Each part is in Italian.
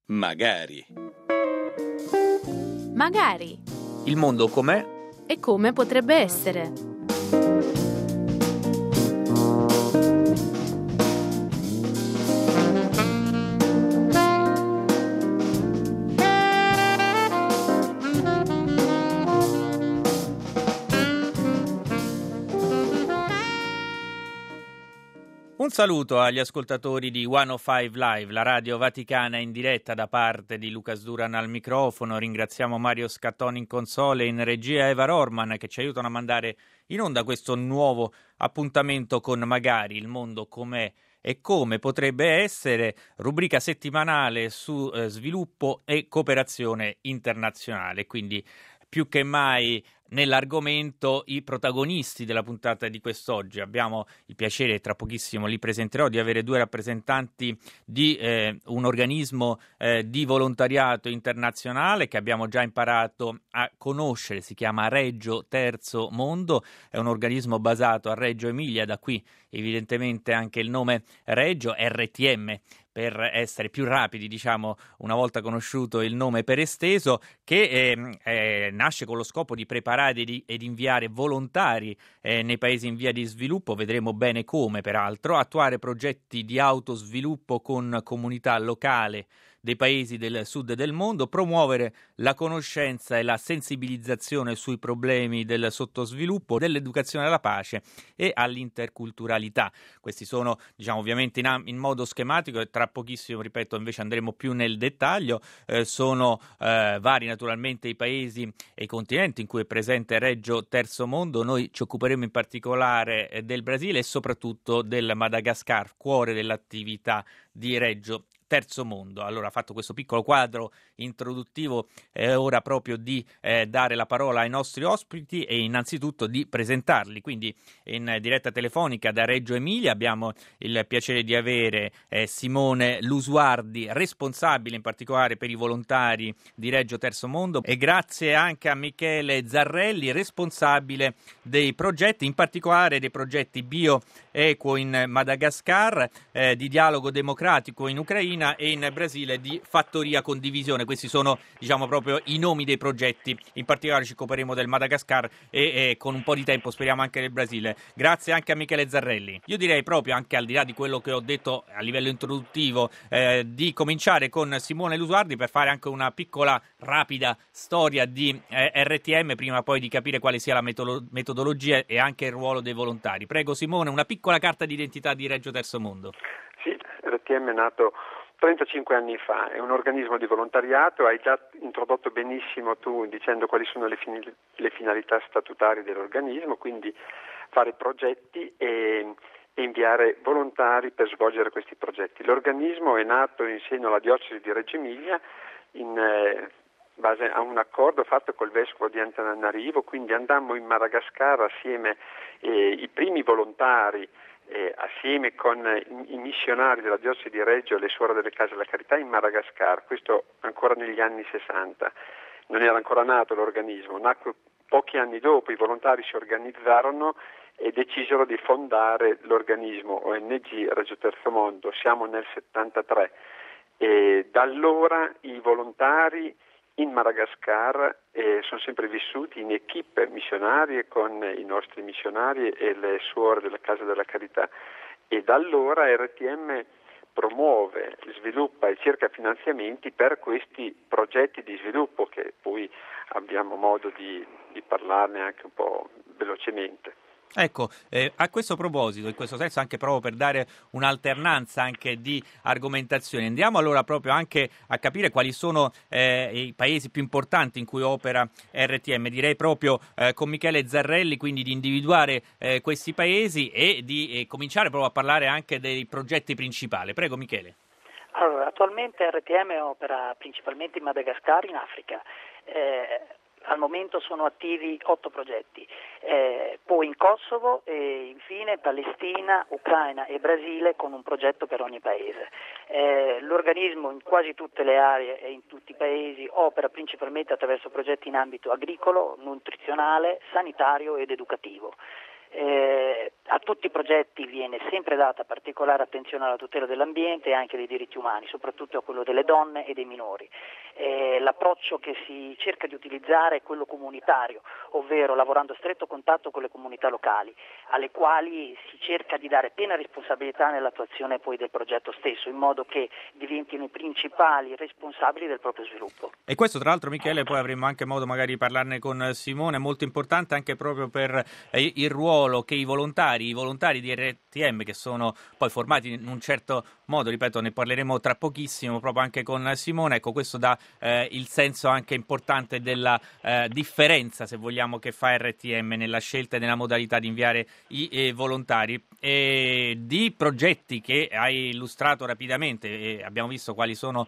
Magari. Magari. Il mondo com'è? E come potrebbe essere? Un saluto agli ascoltatori di 105 Live, la radio vaticana in diretta, da parte di Lucas Duran al microfono. Ringraziamo Mario Scattoni in console, in regia Eva Rorman, che ci aiutano a mandare in onda questo nuovo appuntamento con Magari, il mondo com'è e come potrebbe essere, rubrica settimanale su sviluppo e cooperazione internazionale. Quindi più che mai nell'argomento i protagonisti della puntata di quest'oggi. Abbiamo il piacere, tra pochissimo li presenterò, di avere due rappresentanti di un organismo di volontariato internazionale che abbiamo già imparato a conoscere. Si chiama Reggio Terzo Mondo, è un organismo basato a Reggio Emilia, da qui evidentemente anche il nome Reggio, RTM per essere più rapidi, diciamo, una volta conosciuto il nome per esteso, che nasce con lo scopo di preparare ed inviare volontari nei paesi in via di sviluppo, vedremo bene come peraltro, attuare progetti di autosviluppo con comunità locale dei paesi del sud del mondo, promuovere la conoscenza e la sensibilizzazione sui problemi del sottosviluppo, dell'educazione alla pace e all'interculturalità. Questi sono, diciamo, ovviamente in modo schematico, e tra pochissimo, ripeto, invece andremo più nel dettaglio. Sono vari naturalmente i paesi e i continenti in cui è presente Reggio Terzo Mondo. Noi ci occuperemo in particolare del Brasile e soprattutto del Madagascar, cuore dell'attività di Reggio Terzo Mondo. Allora, fatto questo piccolo quadro introduttivo, è ora proprio di dare la parola ai nostri ospiti e innanzitutto di presentarli. Quindi in diretta telefonica da Reggio Emilia abbiamo il piacere di avere Simone Lusuardi, responsabile in particolare per i volontari di Reggio Terzo Mondo, e grazie anche a Michele Zarrelli, responsabile dei progetti, in particolare dei progetti Bioequo in Madagascar, di Dialogo Democratico in Ucraina e in Brasile di Fattoria Condivisione. Questi sono, diciamo, proprio i nomi dei progetti. In particolare ci occuperemo del Madagascar e con un po' di tempo speriamo anche del Brasile. Grazie anche a Michele Zarrelli. Io direi, proprio anche al di là di quello che ho detto a livello introduttivo, di cominciare con Simone Lusuardi per fare anche una piccola rapida storia di RTM, prima poi di capire quale sia la metodologia e anche il ruolo dei volontari. Prego Simone, una piccola carta d'identità di Reggio Terzo Mondo. Sì, RTM è nato 35 anni fa, è un organismo di volontariato. Hai già introdotto benissimo tu dicendo quali sono le finalità statutarie dell'organismo, quindi fare progetti e inviare volontari per svolgere questi progetti. L'organismo è nato in seno alla diocesi di Reggio Emilia in base a un accordo fatto col vescovo di Antananarivo, quindi andammo in Madagascar assieme, i primi volontari assieme con i missionari della diocesi di Reggio e le suore delle case della carità in Madagascar, questo ancora negli anni 60. Non era ancora nato l'organismo, nacque pochi anni dopo. I volontari si organizzarono e decisero di fondare l'organismo ONG Reggio Terzo Mondo. Siamo nel 73 e da allora i volontari in Madagascar sono sempre vissuti in equipe missionarie con i nostri missionari e le suore della Casa della Carità, e da allora RTM promuove, sviluppa e cerca finanziamenti per questi progetti di sviluppo, che poi abbiamo modo di parlarne anche un po' velocemente. Ecco, a questo proposito, in questo senso, anche proprio per dare un'alternanza anche di argomentazioni, andiamo allora proprio anche a capire quali sono i paesi più importanti in cui opera RTM. Direi proprio con Michele Zarrelli, quindi di individuare questi paesi e di cominciare proprio a parlare anche dei progetti principali. Prego Michele. Allora, attualmente RTM opera principalmente in Madagascar, in Africa. Al momento sono attivi 8 progetti, poi in Kosovo e infine Palestina, Ucraina e Brasile, con un progetto per ogni paese. L'organismo in quasi tutte le aree e in tutti i paesi opera principalmente attraverso progetti in ambito agricolo, nutrizionale, sanitario ed educativo. A tutti i progetti viene sempre data particolare attenzione alla tutela dell'ambiente e anche dei diritti umani, soprattutto a quello delle donne e dei minori. L'approccio che si cerca di utilizzare è quello comunitario, ovvero lavorando a stretto contatto con le comunità locali, alle quali si cerca di dare piena responsabilità nell'attuazione poi del progetto stesso, in modo che diventino i principali responsabili del proprio sviluppo. E questo tra l'altro, Michele, poi avremo anche modo magari di parlarne con Simone, è molto importante anche proprio per il ruolo che i volontari di RTM, che sono poi formati in un certo modo, ripeto, ne parleremo tra pochissimo proprio anche con Simone, ecco, questo dà il senso anche importante della differenza, se vogliamo, che fa RTM nella scelta e nella modalità di inviare i volontari. E di progetti che hai illustrato rapidamente, e abbiamo visto quali siano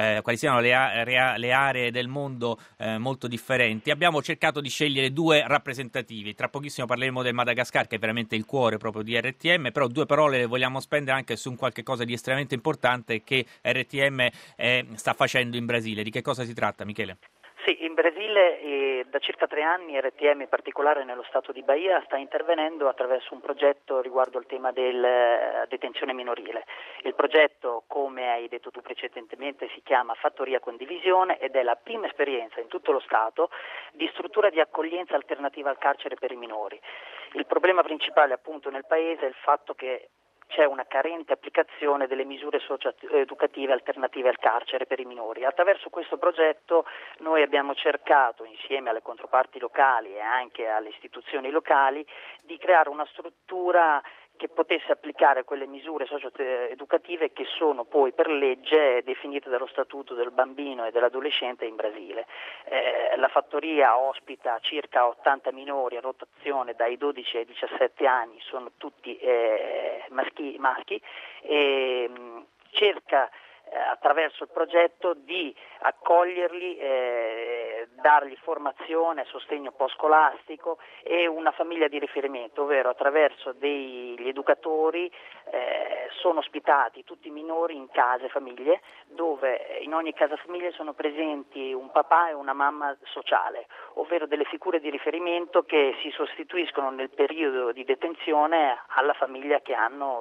le aree del mondo molto differenti, abbiamo cercato di scegliere due rappresentativi. Tra pochissimo parleremo del Madagascar, che è veramente il cuore proprio di RTM, però due parole le vogliamo spendere anche su un qualche cosa di estremamente importante che RTM sta facendo in Brasile. Di che cosa si tratta, Michele? Sì, in Brasile da circa 3 anni RTM, in particolare nello stato di Bahia, sta intervenendo attraverso un progetto riguardo il tema della detenzione minorile. Il progetto, come hai detto tu precedentemente, si chiama Fattoria Condivisione ed è la prima esperienza in tutto lo stato di struttura di accoglienza alternativa al carcere per i minori. Il problema principale appunto nel paese è il fatto che c'è una carente applicazione delle misure socio-educative alternative al carcere per i minori. Attraverso questo progetto noi abbiamo cercato, insieme alle controparti locali e anche alle istituzioni locali, di creare una struttura che potesse applicare quelle misure socio-educative che sono poi per legge definite dallo Statuto del bambino e dell'adolescente in Brasile. La fattoria ospita circa 80 minori a rotazione dai 12 ai 17 anni, sono tutti maschi e cerca attraverso il progetto di accoglierli, dargli formazione, sostegno post-scolastico e una famiglia di riferimento, ovvero attraverso degli educatori sono ospitati tutti i minori in case famiglie, dove in ogni casa famiglia sono presenti un papà e una mamma sociale, ovvero delle figure di riferimento che si sostituiscono nel periodo di detenzione alla famiglia che hanno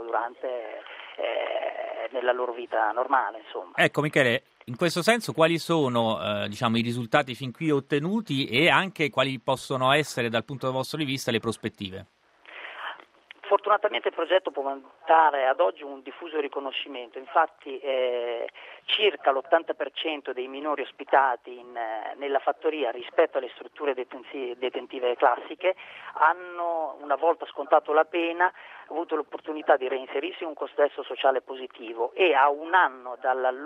nella loro vita normale, insomma. Ecco, Michele, in questo senso quali sono i risultati fin qui ottenuti e anche quali possono essere dal punto vostro di vista le prospettive? Fortunatamente il progetto può vantare ad oggi un diffuso riconoscimento, infatti circa l'80% dei minori ospitati nella fattoria rispetto alle strutture detentive classiche hanno, una volta scontato la pena, avuto l'opportunità di reinserirsi in un contesto sociale positivo e a un anno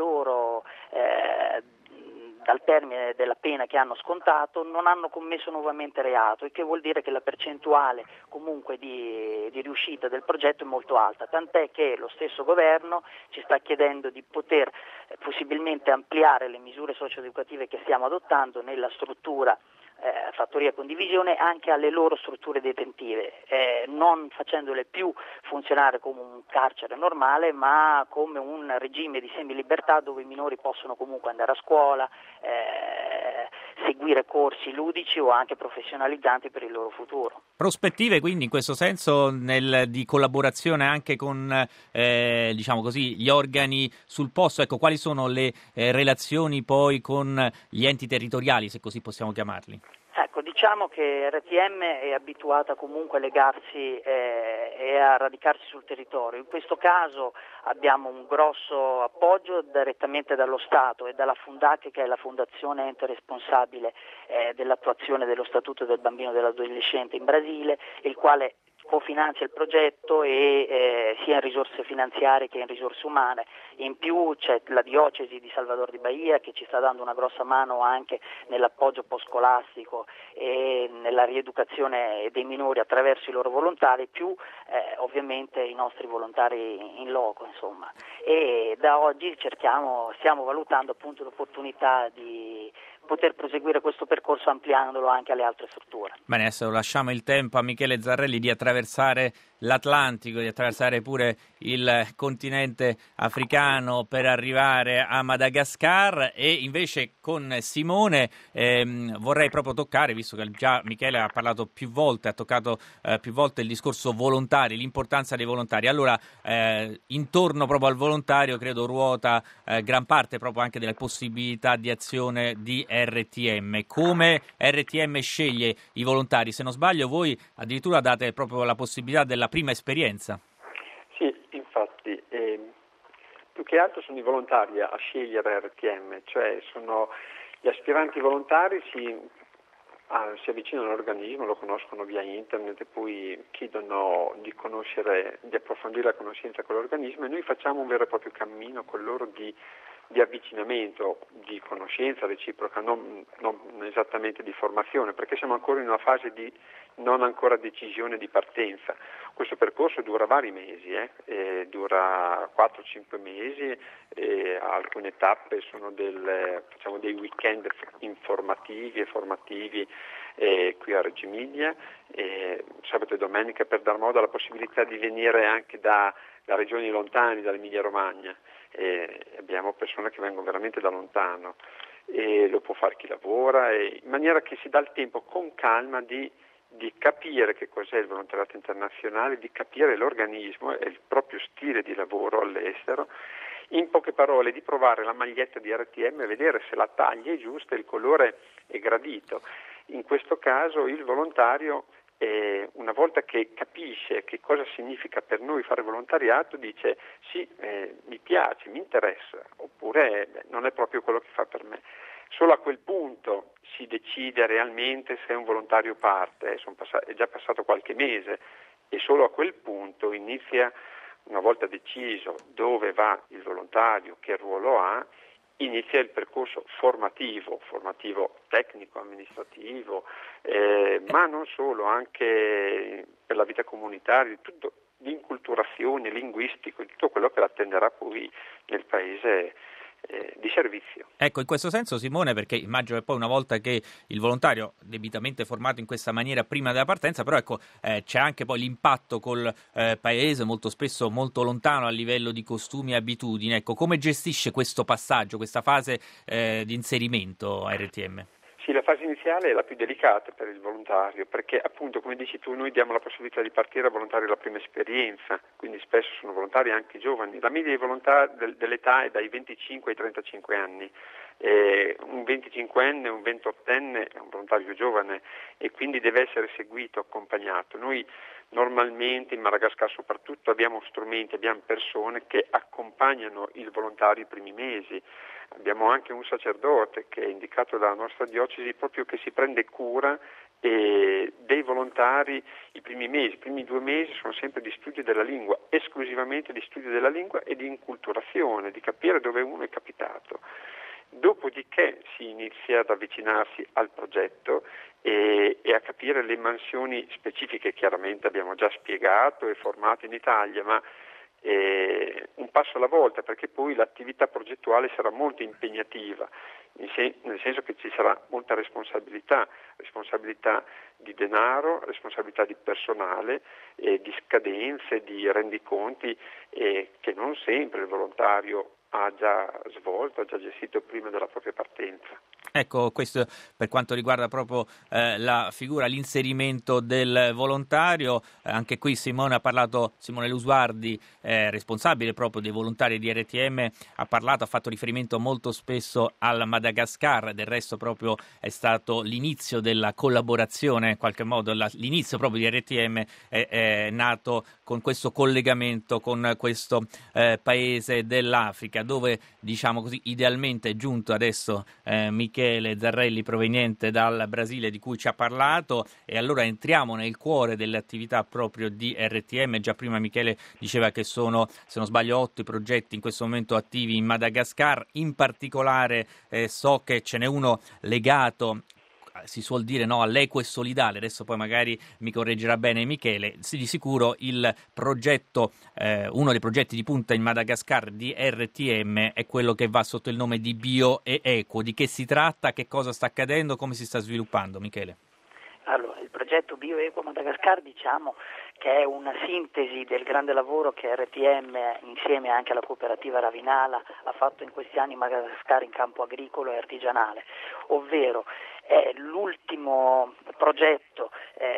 dal termine della pena che hanno scontato non hanno commesso nuovamente reato, il che vuol dire che la percentuale comunque di riuscita del progetto è molto alta, tant'è che lo stesso governo ci sta chiedendo di poter possibilmente ampliare le misure socio-educative che stiamo adottando nella struttura Fattoria Condivisione anche alle loro strutture detentive, non facendole più funzionare come un carcere normale, ma come un regime di semilibertà dove i minori possono comunque andare a scuola, seguire corsi ludici o anche professionalizzanti per il loro futuro. Prospettive quindi in questo senso di collaborazione anche con gli organi sul posto, ecco, quali sono le relazioni poi con gli enti territoriali, se così possiamo chiamarli? Ecco, diciamo che RTM è abituata comunque a legarsi e a radicarsi sul territorio. In questo caso abbiamo un grosso appoggio direttamente dallo Stato e dalla Fundac, che è la fondazione ente responsabile dell'attuazione dello Statuto del bambino e dell'adolescente in Brasile, il quale cofinanzia il progetto sia in risorse finanziarie che in risorse umane. In più c'è la diocesi di Salvador di Bahia che ci sta dando una grossa mano anche nell'appoggio post-scolastico e nella rieducazione dei minori attraverso i loro volontari, più ovviamente i nostri volontari in loco, insomma. E da oggi stiamo valutando appunto l'opportunità di poter proseguire questo percorso ampliandolo anche alle altre strutture. Bene, adesso lasciamo il tempo a Michele Zarrelli di attraversare l'Atlantico, di attraversare pure il continente africano per arrivare a Madagascar, e invece con Simone vorrei proprio toccare, visto che già Michele ha parlato più volte, ha toccato più volte il discorso volontari, l'importanza dei volontari. Allora, intorno proprio al volontario credo ruota gran parte proprio anche delle possibilità di azione di RTM. Come RTM sceglie i volontari? Se non sbaglio, voi addirittura date proprio la possibilità della prima esperienza. Sì, infatti, più che altro sono i volontari a scegliere RTM, cioè sono gli aspiranti volontari si avvicinano all'organismo, lo conoscono via internet e poi chiedono di approfondire la conoscenza con l'organismo, e noi facciamo un vero e proprio cammino con loro di avvicinamento, di conoscenza reciproca, non esattamente di formazione, perché siamo ancora in una fase di non ancora decisione di partenza. Questo percorso dura vari mesi, dura 4-5 mesi, alcune tappe sono facciamo dei weekend informativi e formativi qui a Reggio Emilia, sabato e domenica, per dar modo alla possibilità di venire anche da regioni lontane, dall'Emilia Romagna. Abbiamo persone che vengono veramente da lontano, e lo può fare chi lavora, in maniera che si dà il tempo con calma di capire che cos'è il volontariato internazionale, di capire l'organismo e il proprio stile di lavoro all'estero. In poche parole, di provare la maglietta di RTM e vedere se la taglia è giusta e il colore è gradito. In questo caso il volontario, una volta che capisce che cosa significa per noi fare volontariato, dice sì, mi piace, mi interessa, oppure non è proprio quello che fa per me. Solo a quel punto si decide realmente se un volontario parte, è già passato qualche mese, e solo a quel punto inizia, una volta deciso dove va il volontario, che ruolo ha, inizia il percorso formativo tecnico, amministrativo, ma non solo, anche per la vita comunitaria, tutto, di inculturazione, linguistico, tutto quello che l'attenderà poi nel paese di servizio. Ecco, in questo senso, Simone, perché immagino che poi una volta che il volontario debitamente formato in questa maniera prima della partenza, però ecco, c'è anche poi l'impatto col paese, molto spesso molto lontano a livello di costumi e abitudini. Ecco, come gestisce questo passaggio, questa fase di inserimento RTM? Sì, la fase iniziale è la più delicata per il volontario, perché appunto, come dici tu, noi diamo la possibilità di partire al volontario la prima esperienza, quindi spesso sono volontari anche giovani. La media dei volontari dell'età è dai 25 ai 35 anni. Un 25enne, un 28enne è un volontario giovane e quindi deve essere seguito, accompagnato. Noi normalmente in Madagascar soprattutto abbiamo strumenti, abbiamo persone che accompagnano il volontario i primi mesi. Abbiamo anche un sacerdote che è indicato dalla nostra diocesi, proprio che si prende cura dei volontari i primi mesi. I primi 2 mesi sono sempre di studio della lingua, esclusivamente di studio della lingua e di inculturazione, di capire dove uno è capitato. Dopodiché si inizia ad avvicinarsi al progetto e a capire le mansioni specifiche. Chiaramente abbiamo già spiegato e formato in Italia, ma un passo alla volta, perché poi l'attività progettuale sarà molto impegnativa, nel senso che ci sarà molta responsabilità di denaro, responsabilità di personale, di scadenze, di rendiconti, che non sempre il volontario ha già svolto, ha già gestito prima della propria partenza. Ecco, questo per quanto riguarda proprio la figura, l'inserimento del volontario. Anche qui Simone Lusuardi, responsabile proprio dei volontari di RTM, ha fatto riferimento molto spesso al Madagascar. Del resto proprio è stato l'inizio della collaborazione, in qualche modo l'inizio proprio di RTM è nato con questo collegamento con questo paese dell'Africa, dove, diciamo così, idealmente è giunto adesso Michele Zarrelli, proveniente dal Brasile, di cui ci ha parlato. E allora entriamo nel cuore delle attività proprio di RTM. Già prima Michele diceva che sono, se non sbaglio, 8 i progetti in questo momento attivi in Madagascar. In particolare so che ce n'è uno legato si suol dire, no, all'equo e solidale. Adesso poi magari mi correggerà bene Michele. Sì, di sicuro il progetto, uno dei progetti di punta in Madagascar di RTM è quello che va sotto il nome di Bio e Equo. Di che si tratta, che cosa sta accadendo, come si sta sviluppando, Michele? Allora, il progetto Bio Equo Madagascar diciamo che è una sintesi del grande lavoro che RTM insieme anche alla cooperativa Ravinala ha fatto in questi anni in Madagascar in campo agricolo e artigianale, ovvero è l'ultimo progetto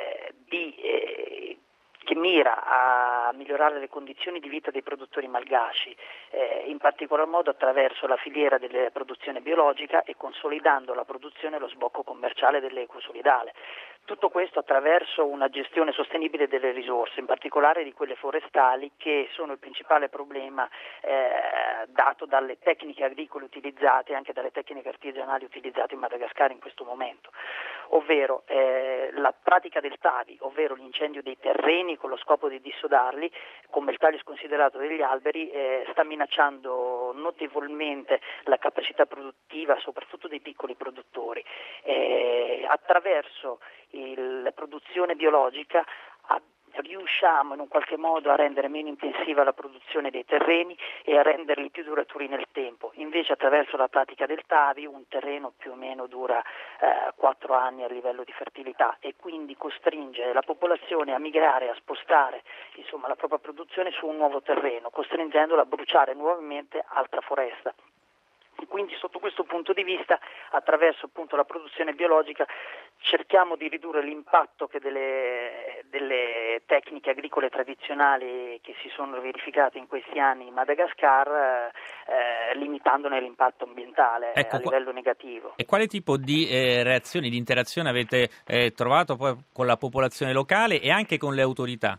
che mira a migliorare le condizioni di vita dei produttori malgaci, in particolar modo attraverso la filiera della produzione biologica e consolidando la produzione e lo sbocco commerciale dell'equo solidale. Tutto questo attraverso una gestione sostenibile delle risorse, in particolare di quelle forestali, che sono il principale problema dato dalle tecniche agricole utilizzate e anche dalle tecniche artigianali utilizzate in Madagascar in questo momento, ovvero la pratica del tavi, ovvero l'incendio dei terreni con lo scopo di dissodarli, come il taglio sconsiderato degli alberi, sta minacciando notevolmente la capacità produttiva soprattutto dei piccoli produttori. Attraverso la produzione biologica riusciamo in un qualche modo a rendere meno intensiva la produzione dei terreni e a renderli più duraturi nel tempo. Invece attraverso la pratica del tavi un terreno più o meno dura 4 anni a livello di fertilità e quindi costringe la popolazione a migrare, a spostare la propria produzione su un nuovo terreno, costringendola a bruciare nuovamente altra foresta. Quindi sotto questo punto di vista, attraverso appunto la produzione biologica, cerchiamo di ridurre l'impatto che delle tecniche agricole tradizionali che si sono verificate in questi anni in Madagascar, limitandone l'impatto ambientale a livello negativo. E quale tipo di reazioni, di interazione avete trovato poi con la popolazione locale e anche con le autorità?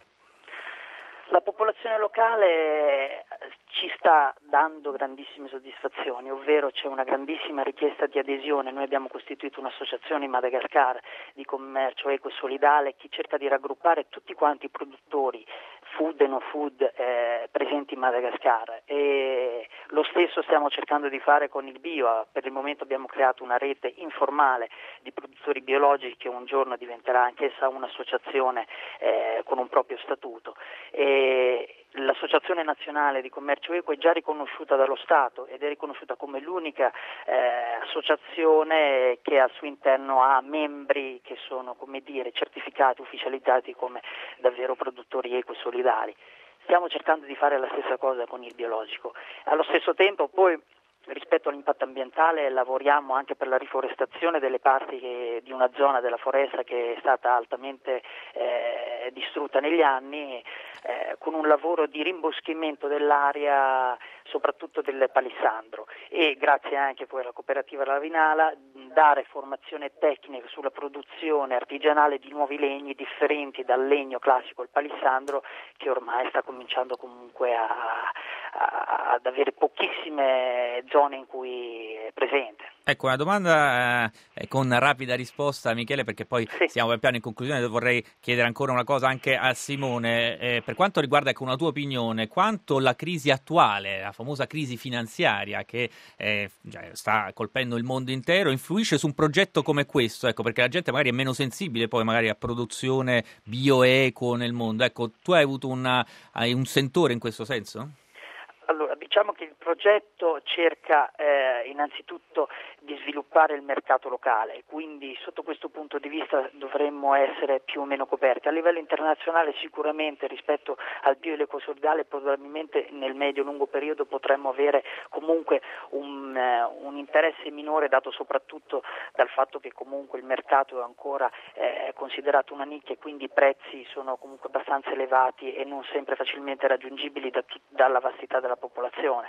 La popolazione locale ci sta dando grandissime soddisfazioni, ovvero c'è una grandissima richiesta di adesione. Noi abbiamo costituito un'associazione in Madagascar di commercio equo e solidale che cerca di raggruppare tutti quanti i produttori food e no food presenti in Madagascar, e lo stesso stiamo cercando di fare con il bio. Per il momento abbiamo creato una rete informale di produttori biologici che un giorno diventerà anch'essa un'associazione con un proprio statuto. L'Associazione Nazionale di Commercio Equo è già riconosciuta dallo Stato ed è riconosciuta come l'unica associazione che al suo interno ha membri che sono, certificati, ufficializzati come davvero produttori equo e solidali. Stiamo cercando di fare la stessa cosa con il biologico. Allo stesso tempo poi, rispetto all'impatto ambientale, lavoriamo anche per la riforestazione delle parti di una zona della foresta che è stata altamente distrutta negli anni, con un lavoro di rimboschimento dell'area, soprattutto del palissandro, e grazie anche poi alla cooperativa Ravinala dare formazione tecnica sulla produzione artigianale di nuovi legni differenti dal legno classico, il palissandro, che ormai sta cominciando comunque ad avere pochissime zone in cui è presente. Ecco, una domanda con rapida risposta, Michele, perché poi siamo piano in conclusione. Vorrei chiedere ancora una cosa anche a Simone. Per quanto riguarda, una tua opinione, quanto la crisi attuale, la famosa crisi finanziaria che sta colpendo il mondo intero, influisce su un progetto come questo? Ecco, perché la gente magari è meno sensibile poi magari a produzione bioeco nel mondo. Ecco, tu hai avuto hai un sentore in questo senso? Allora, diciamo che il progetto cerca innanzitutto di sviluppare il mercato locale, quindi sotto questo punto di vista dovremmo essere più o meno coperti. A livello internazionale sicuramente rispetto al bio e l'ecosolidale probabilmente nel medio-lungo periodo potremmo avere comunque un interesse minore, dato soprattutto dal fatto che comunque il mercato è ancora considerato una nicchia e quindi i prezzi sono comunque abbastanza elevati e non sempre facilmente raggiungibili dalla vastità della popolazione.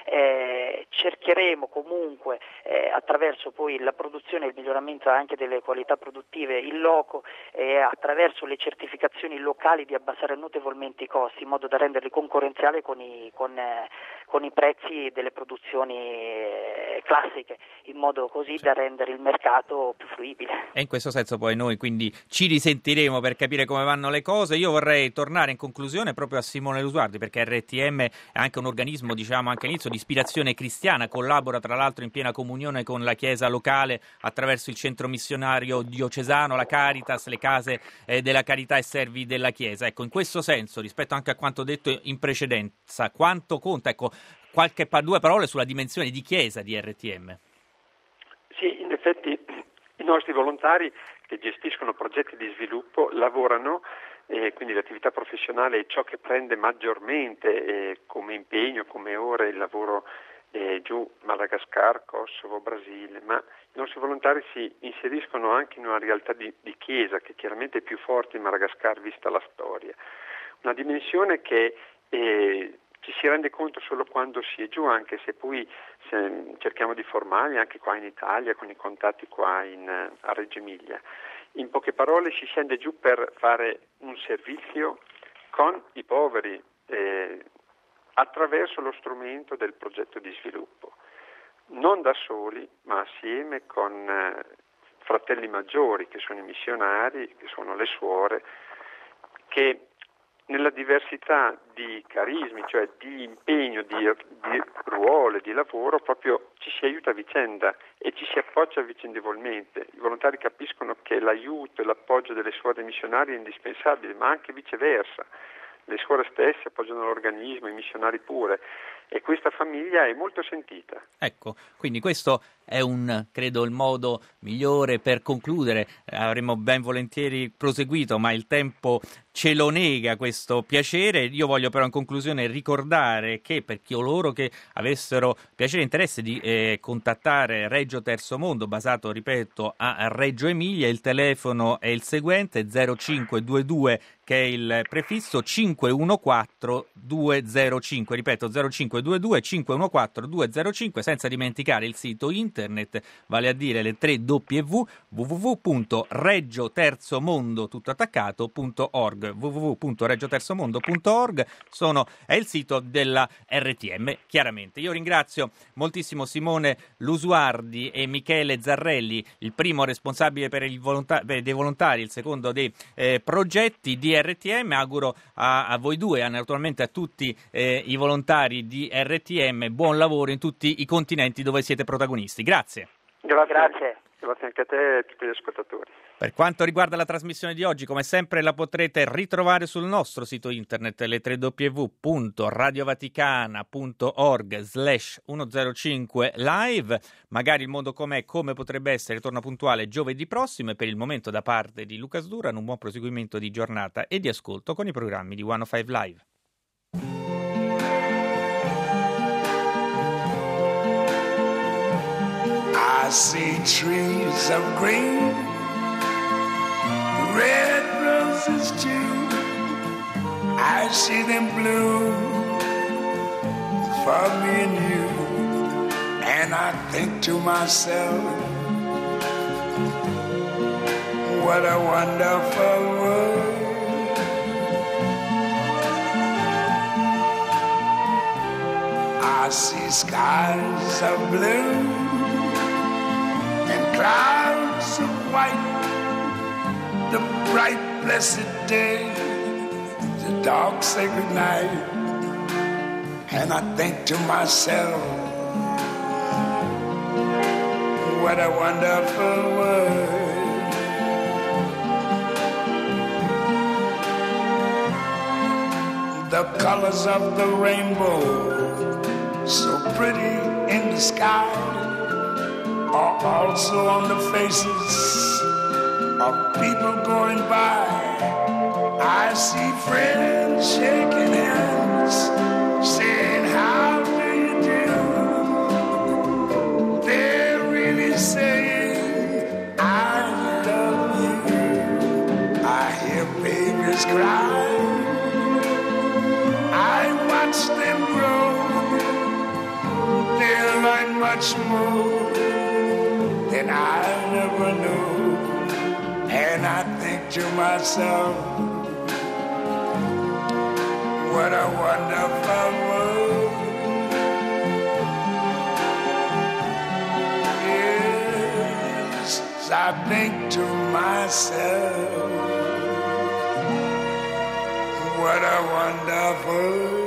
Cercheremo comunque attraverso poi la produzione e il miglioramento anche delle qualità produttive in loco e attraverso le certificazioni locali di abbassare notevolmente i costi in modo da renderli concorrenziali con con i prezzi delle produzioni classiche, in modo così da rendere il mercato più fruibile. E in questo senso poi noi quindi ci risentiremo per capire come vanno le cose. Io vorrei tornare in conclusione proprio a Simone Lusuardi, perché RTM è anche un organismo, diciamo anche all'inizio, di ispirazione cristiana, collabora tra l'altro in piena comunione con la Chiesa locale attraverso il centro missionario diocesano, la Caritas, le case della carità e servi della Chiesa. Ecco, in questo senso, rispetto anche a quanto detto in precedenza, quanto conta, ecco, due parole sulla dimensione di Chiesa di RTM? Sì, in effetti i nostri volontari che gestiscono progetti di sviluppo lavorano, quindi l'attività professionale è ciò che prende maggiormente come impegno, come ore, il lavoro giù Madagascar, Kosovo, Brasile, ma i nostri volontari si inseriscono anche in una realtà di chiesa che chiaramente è più forte in Madagascar vista la storia, una dimensione che ci si rende conto solo quando si è giù, anche se poi cerchiamo di formarli anche qua in Italia con i contatti qua a Reggio Emilia. In poche parole si scende giù per fare un servizio con i poveri attraverso lo strumento del progetto di sviluppo, non da soli ma assieme con fratelli maggiori che sono i missionari, che sono le suore, che nella diversità di carismi, cioè di impegno, di ruolo, di lavoro, proprio ci si aiuta a vicenda e ci si appoggia vicendevolmente. I volontari capiscono che l'aiuto e l'appoggio delle suore missionarie è indispensabile, ma anche viceversa. Le suore stesse appoggiano l'organismo, i missionari pure, e questa famiglia è molto sentita. Ecco, quindi questo è credo il modo migliore per concludere. Avremmo ben volentieri proseguito, ma il tempo ce lo nega questo piacere. Io voglio però in conclusione ricordare che per coloro che avessero piacere e interesse di contattare Reggio Terzo Mondo, basato, ripeto, a Reggio Emilia, il telefono è il seguente: 0522, che è il prefisso, 514 205, ripeto 0522 514 205, senza dimenticare il sito internet, vale a dire le 3 www.reggioterzomondo.org, www.reggioterzomondo.org è il sito della RTM, chiaramente. Io ringrazio moltissimo Simone Lusuardi e Michele Zarrelli, il primo responsabile per dei volontari, il secondo dei progetti di RTM. Auguro a voi due e naturalmente a tutti i volontari di RTM buon lavoro in tutti i continenti dove siete protagonisti. Grazie. Grazie anche a te e a tutti gli ascoltatori. Per quanto riguarda la trasmissione di oggi, come sempre la potrete ritrovare sul nostro sito internet, le www.radiovaticana.org/105 live. Magari il mondo com'è, come potrebbe essere, torna puntuale giovedì prossimo, e per il momento da parte di Luca Sduran un buon proseguimento di giornata e di ascolto con i programmi di 105 Live. I see trees of green, red roses too. I see them bloom for me and you. And I think to myself, what a wonderful world. I see skies of blue and clouds of white, the bright blessed day, the dark sacred night. And I think to myself, what a wonderful world. The colors of the rainbow, so pretty in the sky, are also on the faces of people going by. I see friends shaking hands, saying, how do you do? They're really saying, I love you. I hear babies cry, I watch them grow. They'll learn much more than I never knew. And I think to myself, what a wonderful world. I think to myself, what a wonderful